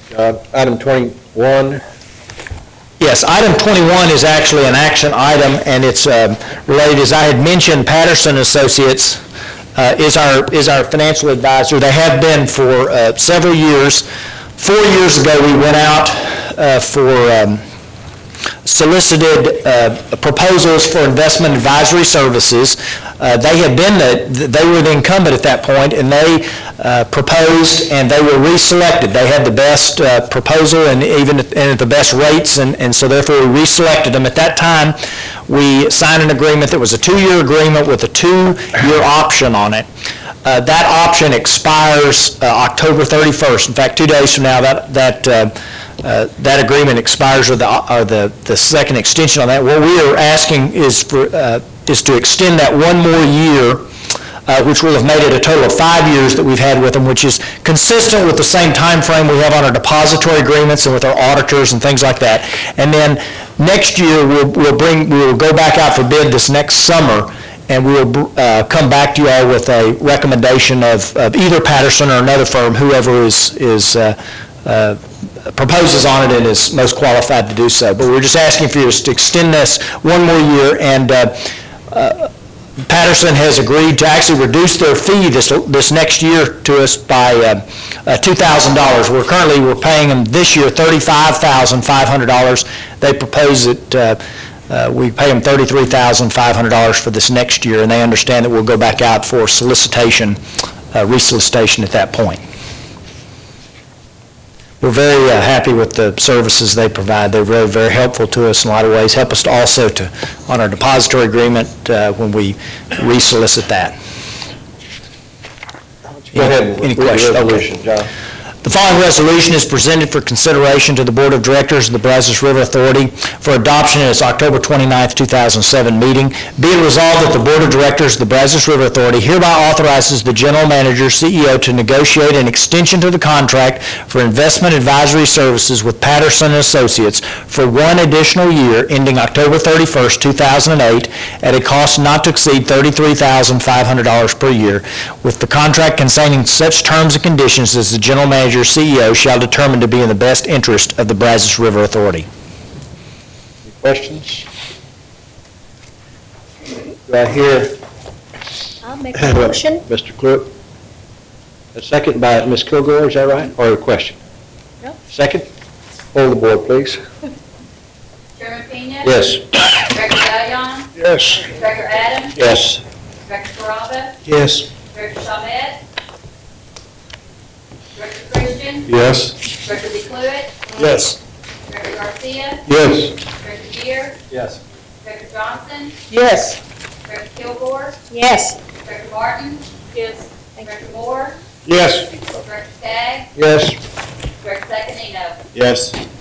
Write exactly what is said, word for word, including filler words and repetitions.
Uh, Item twenty-one. Yes, item twenty-one is actually an action item, and it's uh, related, as I had mentioned, Patterson Associates uh, is our is our financial advisor. They have been for uh, several years. Four years ago, we went out uh, for um, solicited uh, proposals for investment advisory services. Uh, they have been the, they were the incumbent at that point, and they uh, proposed, and they were reselected. They had the best uh, proposal, and even at, and at the best rates, and, and so therefore we reselected them. At that time, we signed an agreement that was a two-year agreement with a two-year option on it. Uh, that option expires uh, October thirty-first. In fact, two days from now, that that uh, uh, that agreement expires, or the or the the second extension on that. What we are asking is for uh, is to extend that one more year, uh, which will have made it a total of five years that we've had with them, which is consistent with the same time frame we have on our depository agreements and with our auditors and things like that. And then next year we'll we'll bring we'll go back out for bid this next summer, and we will uh, come back to you all with a recommendation of, of either Patterson or another firm, whoever is, is uh, uh, proposes on it and is most qualified to do so. But we're just asking for you to extend this one more year, and uh, uh, Patterson has agreed to actually reduce their fee this this next year to us by uh, uh, two thousand dollars. We're currently we're paying them this year thirty-five thousand five hundred dollars. They propose it. Uh, Uh, we pay them thirty-three thousand five hundred dollars for this next year, and they understand that we'll go back out for solicitation, uh, resolicitation at that point. We're very uh, happy with the services they provide. They're very, very helpful to us in a lot of ways. Help us to also to on our depository agreement uh, when we resolicit that. Go ahead. Any questions? Resolution, John. The following resolution is presented for consideration to the Board of Directors of the Brazos River Authority for adoption at its October twenty-ninth, two thousand seven meeting. Be it resolved that the Board of Directors of the Brazos River Authority hereby authorizes the General Manager, C E O, to negotiate an extension to the contract for investment advisory services with Patterson and Associates for one additional year ending October thirty-first, two thousand eight at a cost not to exceed thirty-three thousand five hundred dollars per year, with the contract containing such terms and conditions as the General Manager, C E O, shall determine to be in the best interest of the Brazos River Authority. Any questions? Do I hear? I'll make a motion. Mister Clerk? A second by Miz Kilgore, is that right? Or a question? No. Second? Hold the board, please. Chairman Pena? Yes. Director Gallion? Yes. Director Adams? Yes. Director Carrabba? Yes. Director Chalmette? Director Christian? Yes. Director DeCluitt? Yes. Director Garcia? Yes. Director Gear? Yes. Director Johnson? Yes. Director Kilgore? Yes. Director Martin? Yes. Director Moore? Yes. Director Stagg? Yes. Director Sacanino? Yes.